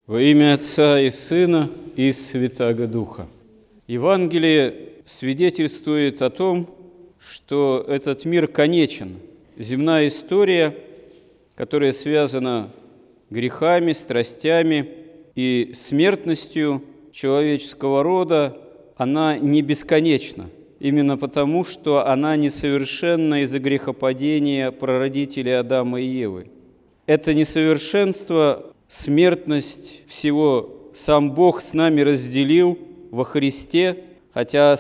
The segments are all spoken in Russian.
Во имя Отца и Сына и Святаго Духа. Евангелие свидетельствует о том, что этот мир конечен. Земная история, которая связана грехами, страстями и смертностью человеческого рода, она не бесконечна. Именно потому, что она несовершенна из-за грехопадения прародителей Адама и Евы. Это несовершенство, смертность всего сам Бог с нами разделил во Христе, хотя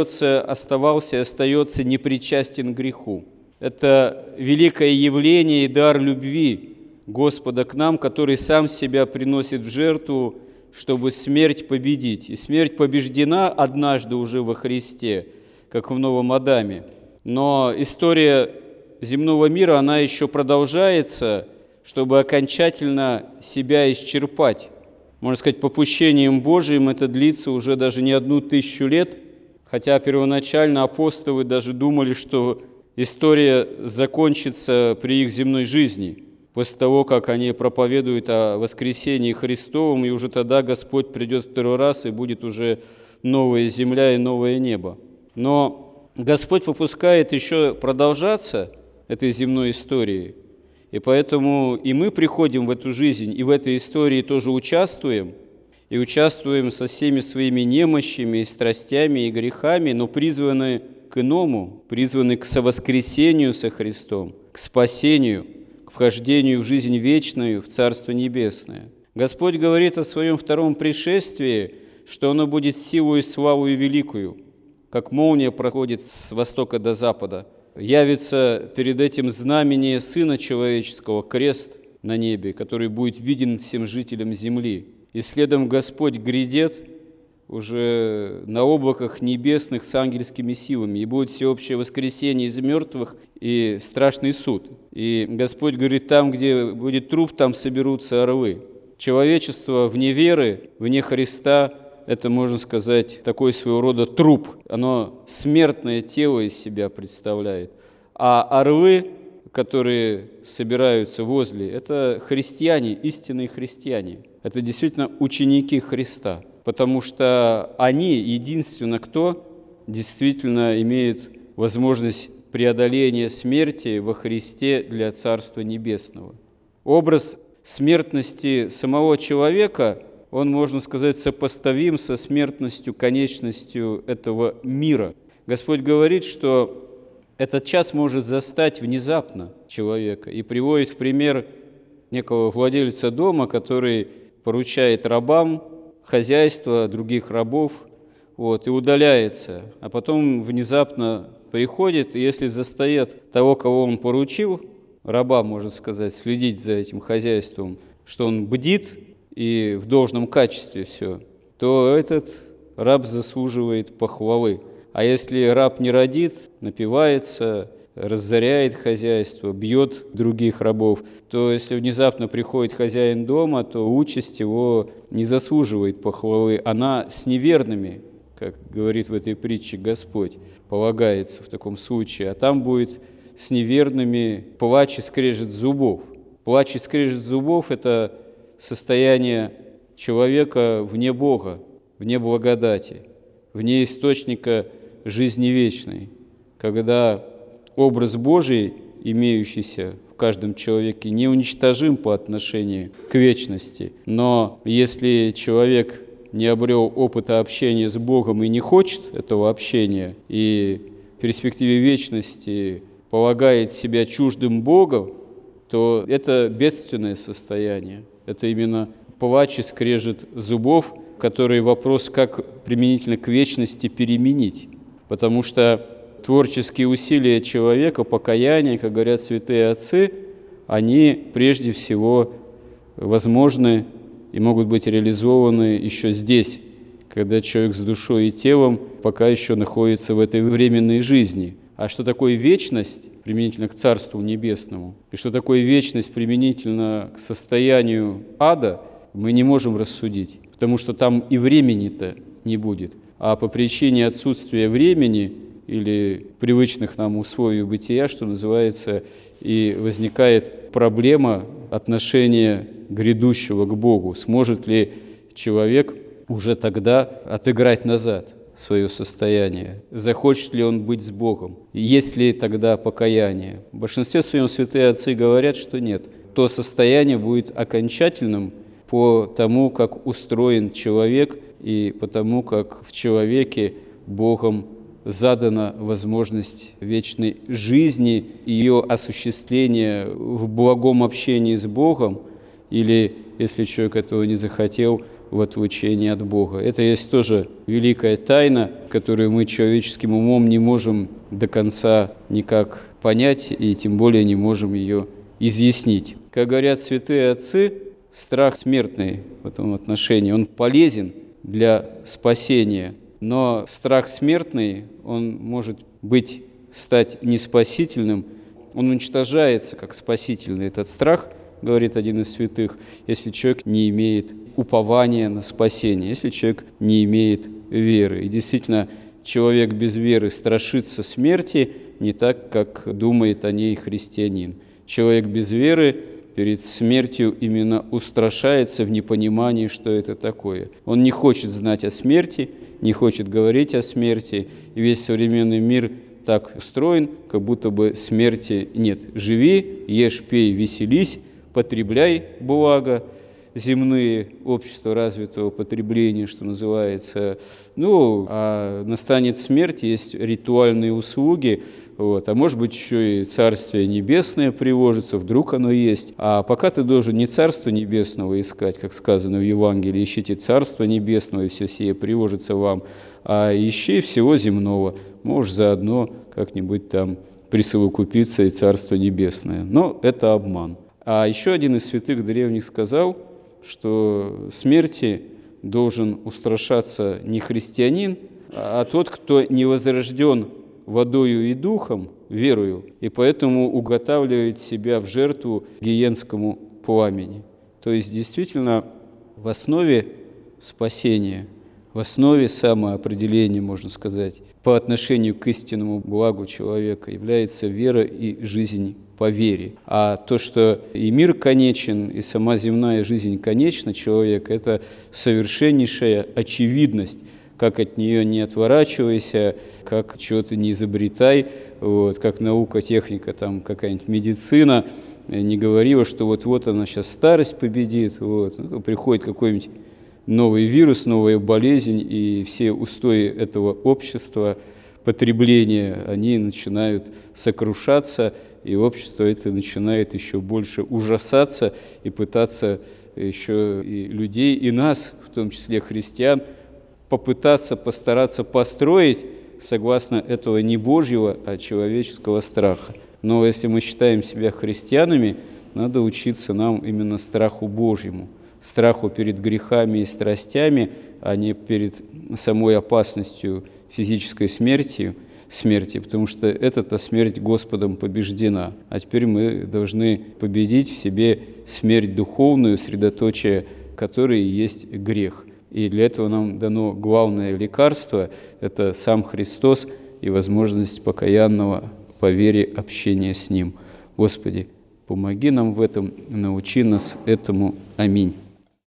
оставался и остается непричастен к греху. Это великое явление и дар любви Господа к нам, который сам себя приносит в жертву, чтобы смерть победить. И смерть побеждена однажды уже во Христе, как в Новом Адаме. Но история земного мира, она еще продолжается, чтобы окончательно себя исчерпать. Можно сказать, попущением Божиим это длится уже даже не 1000 лет, хотя первоначально апостолы даже думали, что история закончится при их земной жизни, после того, как они проповедуют о воскресении Христовом, и уже тогда Господь придет второй раз, и будет уже новая земля и новое небо. Но Господь попускает еще продолжаться этой земной историей, и поэтому и мы приходим в эту жизнь, и в этой истории тоже участвуем, и участвуем со всеми своими немощами, и страстями, и грехами, но призваны к иному, призваны к совоскресению со Христом, к спасению, к вхождению в жизнь вечную, в Царство Небесное. Господь говорит о Своем втором пришествии, что оно будет силу и славу и великую, как молния проходит с востока до запада. Явится перед этим знамение Сына Человеческого, крест на небе, который будет виден всем жителям земли. И следом Господь грядет уже на облаках небесных с ангельскими силами, и будет всеобщее воскресение из мертвых и страшный суд. И Господь говорит, там, где будет труп, там соберутся орлы. Человечество вне веры, вне Христа, это, можно сказать, такой своего рода труп. Оно смертное тело из себя представляет. А орлы, которые собираются возле, это христиане, истинные христиане. Это действительно ученики Христа, потому что они единственно, кто действительно имеет возможность преодоления смерти во Христе для Царства Небесного. Образ смертности самого человека, он, можно сказать, сопоставим со смертностью, конечностью этого мира. Господь говорит, что этот час может застать внезапно человека, и приводит в пример некого владельца дома, который поручает рабам хозяйство других рабов, и удаляется, а потом внезапно приходит, и если застает того, кого он поручил, раба, можно сказать, следить за этим хозяйством, что он бдит и в должном качестве все, то этот раб заслуживает похвалы. А если раб не родит, напивается, разоряет хозяйство, бьет других рабов, то если внезапно приходит хозяин дома, то участь его не заслуживает похвалы. Она с неверными, как говорит в этой притче Господь, полагается в таком случае, а там будет с неверными плач и скрежет зубов. Плач и скрежет зубов – это состояние человека вне Бога, вне благодати, вне источника жизни вечной, когда образ Божий, имеющийся в каждом человеке, не уничтожим по отношению к вечности. Но если человек не обрел опыта общения с Богом и не хочет этого общения, и в перспективе вечности полагает себя чуждым Богом, то это бедственное состояние. Это именно плач и скрежет зубов, который вопрос, как применительно к вечности переменить. Потому что творческие усилия человека, покаяние, как говорят святые отцы, они прежде всего возможны и могут быть реализованы еще здесь, когда человек с душой и телом пока еще находится в этой временной жизни. А что такое вечность применительно к Царству Небесному, и что такое вечность применительно к состоянию ада, мы не можем рассудить, потому что там и времени-то не будет. А по причине отсутствия времени или привычных нам условий бытия, что называется, и возникает проблема отношения грядущего к Богу. Сможет ли человек уже тогда отыграть назад свое состояние? Захочет ли он быть с Богом? Есть ли тогда покаяние? В большинстве своем святые отцы говорят, что нет. То состояние будет окончательным по тому, как устроен человек, и по тому, как в человеке Богом задана возможность вечной жизни, ее осуществления в благом общении с Богом, или, если человек этого не захотел, в отлучении от Бога. Это есть тоже великая тайна, которую мы человеческим умом не можем до конца никак понять, и тем более не можем ее изъяснить. Как говорят святые отцы, страх смертный в этом отношении, он полезен для спасения, но страх смертный, он может стать неспасительным, он уничтожается как спасительный. Этот страх, говорит один из святых, если человек не имеет упования на спасение, если человек не имеет веры. И действительно, человек без веры страшится смерти не так, как думает о ней христианин. Человек без веры перед смертью именно устрашается в непонимании, что это такое. Он не хочет знать о смерти, не хочет говорить о смерти, и весь современный мир так устроен, как будто бы смерти нет. Живи, ешь, пей, веселись, потребляй благо земные, общество развитого потребления, что называется. А настанет смерть, есть ритуальные услуги, а может быть еще и Царствие Небесное приложится, вдруг оно есть. А пока ты должен не Царство Небесного искать, как сказано в Евангелии, ищите Царство Небесного, и все сие приложится вам, а ищи всего земного, можешь заодно как-нибудь там присовокупиться и Царство Небесное. Но это обман. А еще один из святых древних сказал, что смерти должен устрашаться не христианин, а тот, кто не возрожден водою и духом, верою, и поэтому уготавливает себя в жертву гиенскому пламени. То есть действительно в основе спасения, в основе самоопределения, можно сказать, по отношению к истинному благу человека является вера и жизнь по вере. А то, что и мир конечен, и сама земная жизнь конечна человека, это совершеннейшая очевидность, как от нее не отворачивайся, как чего-то не изобретай, как наука, техника, там какая-нибудь медицина, не говорила, что вот она сейчас старость победит, приходит какой-нибудь новый вирус, новая болезнь, и все устои этого общества, потребления, они начинают сокрушаться, и общество это начинает еще больше ужасаться и пытаться еще и людей, и нас, в том числе христиан, постараться построить согласно этого не Божьего, а человеческого страха. Но если мы считаем себя христианами, надо учиться нам именно страху Божьему, страху перед грехами и страстями, а не перед самой опасностью физической смерти, потому что эта смерть Господом побеждена. А теперь мы должны победить в себе смерть духовную, средоточие которой есть грех. И для этого нам дано главное лекарство – это сам Христос и возможность покаянного по вере общения с Ним. Господи, помоги нам в этом, научи нас этому. Аминь.